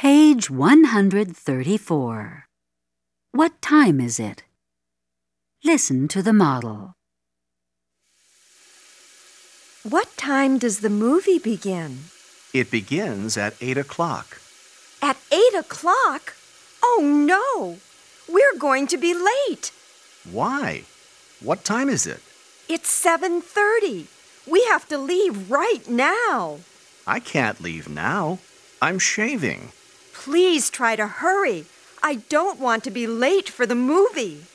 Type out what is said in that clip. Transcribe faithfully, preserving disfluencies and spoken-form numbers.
Page one hundred thirty-four. What time is it? Listen to the model. What time does the movie begin? It begins at eight o'clock. At eight o'clock? Oh, no! We're going to be late. Why? What time is it? It's seven thirty. We have to leave right now. I can't leave now. I'm shaving. Please try to hurry. I don't want to be late for the movie.